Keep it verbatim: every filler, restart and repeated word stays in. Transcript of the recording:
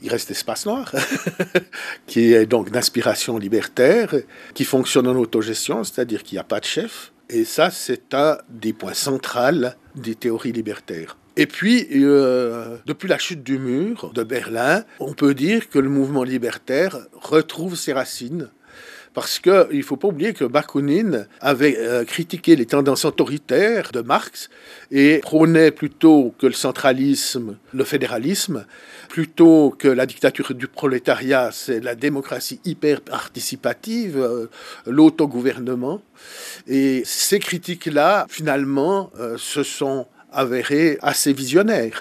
Il reste Espace Noir, qui est donc d'inspiration libertaire, qui fonctionne en autogestion, c'est-à-dire qu'il n'y a pas de chef. Et ça, c'est un des points centraux des théories libertaires. Et puis, euh, depuis la chute du mur de Berlin, on peut dire que le mouvement libertaire retrouve ses racines. Parce qu'il ne faut pas oublier que Bakounine avait euh, critiqué les tendances autoritaires de Marx et prônait plutôt que le centralisme, le fédéralisme, plutôt que la dictature du prolétariat, c'est la démocratie hyper participative, euh, l'autogouvernement. Et ces critiques-là, finalement, euh, se sont avérées assez visionnaires.